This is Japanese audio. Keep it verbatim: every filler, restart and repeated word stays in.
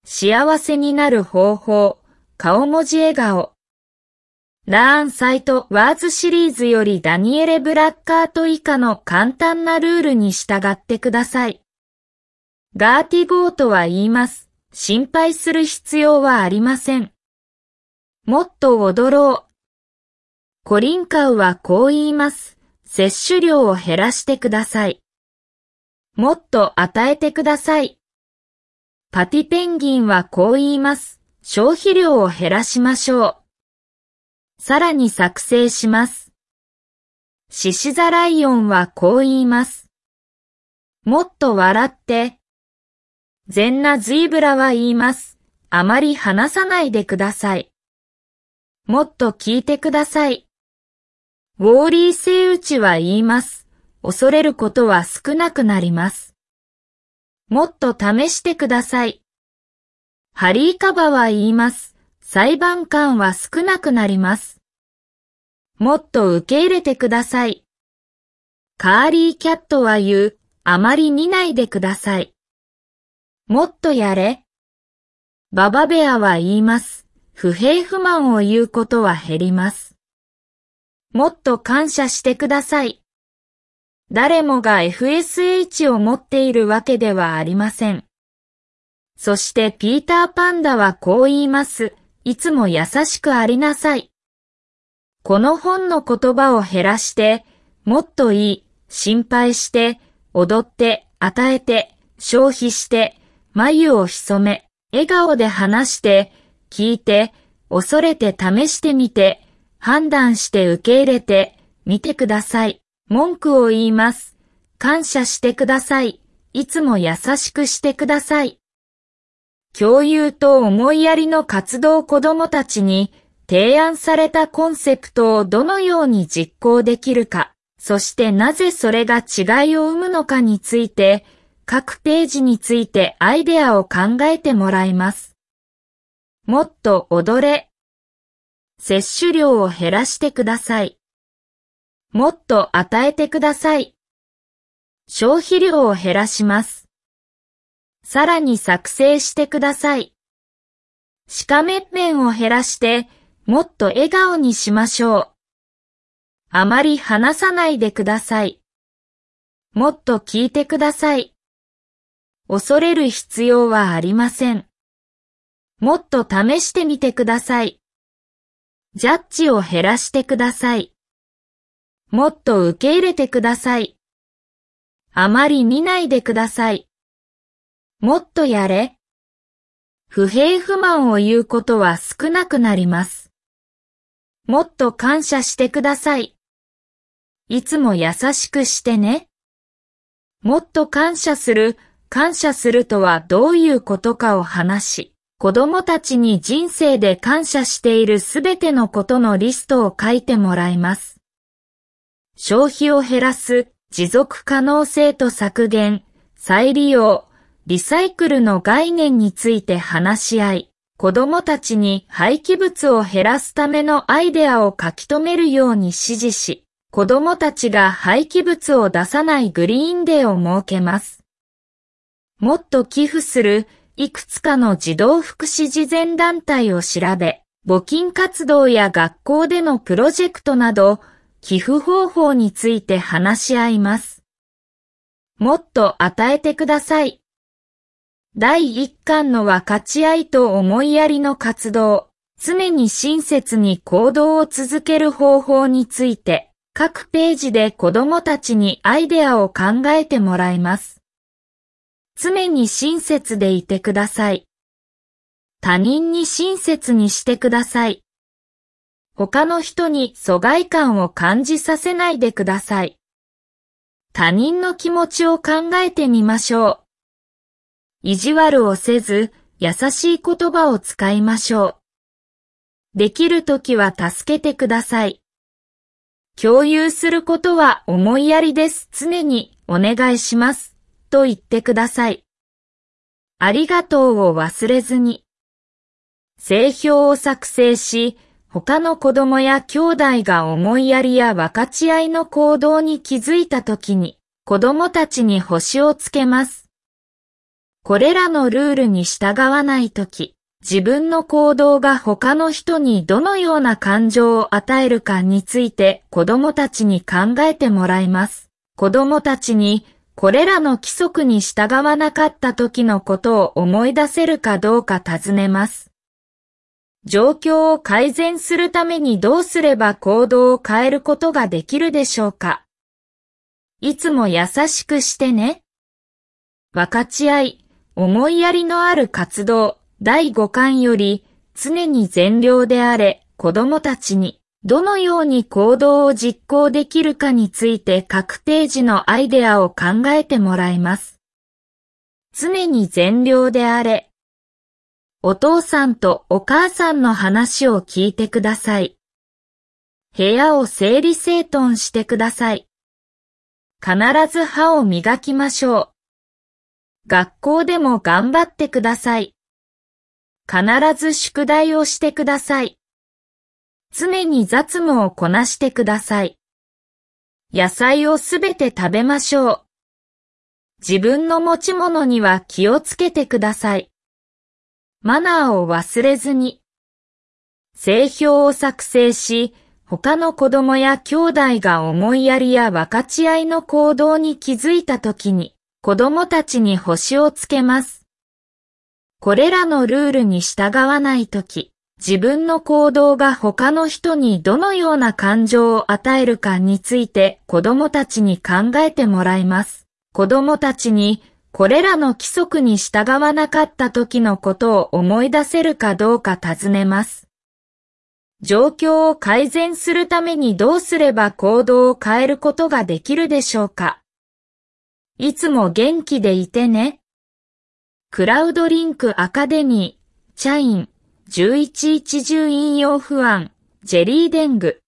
幸せになる方法、顔文字笑顔。ラーンサイトワーズシリーズよりダニエレ・ブラッカート以下の簡単なルールに従ってください。ガーティゴーとは言います。心配する必要はありません。もっと踊ろう。コリンカウはこう言います。摂取量を減らしてください。もっと与えてください。パティペンギンはこう言います。消費量を減らしましょう。さらに作成します。シシザライオンはこう言います。もっと笑って。ゼンナズイブラは言います。あまり話さないでください。もっと聞いてください。ウォーリーセイウチは言います。恐れることは少なくなります。もっと試してください。ハリーカバは言います。裁判官は少なくなります。もっと受け入れてください。カーリーキャットは言う。あまり見ないでください。もっとやれ。ババベアは言います。不平不満を言うことは減ります。もっと感謝してください。誰もが エフエスエイチ を持っているわけではありません。そしてピーターパンダはこう言います。いつも優しくありなさい。この本の言葉を減らして、もっといい、心配して、踊って、与えて、消費して、眉を潜め、笑顔で話して、聞いて、恐れて試してみて、判断して受け入れて、みてください。文句を言います。感謝してください。いつも優しくしてください。共有と思いやりの活動子どもたちに提案されたコンセプトをどのように実行できるか、そしてなぜそれが違いを生むのかについて、各ページについてアイデアを考えてもらいます。もっと踊れ。摂取量を減らしてください。もっと与えてください。消費量を減らします。さらに作成してください。しかめ面を減らして、もっと笑顔にしましょう。あまり話さないでください。もっと聞いてください。恐れる必要はありません。もっと試してみてください。ジャッジを減らしてください。もっと受け入れてください。あまり見ないでください。もっとやれ。不平不満を言うことは少なくなります。もっと感謝してください。いつも優しくしてね。もっと感謝する、感謝するとはどういうことかを話し、子供たちに人生で感謝しているすべてのことのリストを書いてもらいます。消費を減らす、持続可能性と削減、再利用、リサイクルの概念について話し合い、子供たちに廃棄物を減らすためのアイデアを書き留めるように指示し、子供たちが廃棄物を出さないグリーンデーを設けます。もっと寄付する、いくつかの児童福祉慈善団体を調べ、募金活動や学校でのプロジェクトなど、寄付方法について話し合います。もっと与えてください。だいいっかんの分かち合いと思いやりの活動、常に親切に行動を続ける方法について、各ページで子どもたちにアイデアを考えてもらいます。常に親切でいてください。他人に親切にしてください。他の人に疎外感を感じさせないでください。他人の気持ちを考えてみましょう。意地悪をせず、優しい言葉を使いましょう。できるときは助けてください。共有することは思いやりです。常にお願いします。と言ってください。ありがとうを忘れずに。声表を作成し、他の子供や兄弟が思いやりや分かち合いの行動に気づいたときに、子供たちに星をつけます。 これらのルールに従わないとき、自分の行動が他の人にどのような感情を与えるかについて子供たちに考えてもらいます。子供たちにこれらの規則に従わなかった時のことを思い出せるかどうか尋ねます。状況を改善するためにどうすれば行動を変えることができるでしょうか。いつも優しくしてね。分かち合い、思いやりのある活動、だいごかんより、常に善良であれ、子供たちに、どのように行動を実行できるかについて各ページのアイデアを考えてもらいます。常に善良であれ。お父さんとお母さんの話を聞いてください。部屋を整理整頓してください。必ず歯を磨きましょう。学校でも頑張ってください。必ず宿題をしてください。常に雑務をこなしてください。野菜をすべて食べましょう。自分の持ち物には気をつけてください。マナーを忘れずに。整表を作成し、他の子供や兄弟が思いやりや分かち合いの行動に気づいたときに、子供たちに星をつけます。これらのルールに従わないとき、自分の行動が他の人にどのような感情を与えるかについて子供たちに考えてもらいます。子供たちにこれらの規則に従わなかった時のことを思い出せるかどうか尋ねます。状況を改善するためにどうすれば行動を変えることができるでしょうか。いつも元気でいてね。クラウドリンクアカデミー、チャイン、じゅういちいちじゅう引用不安、ジェリーデング。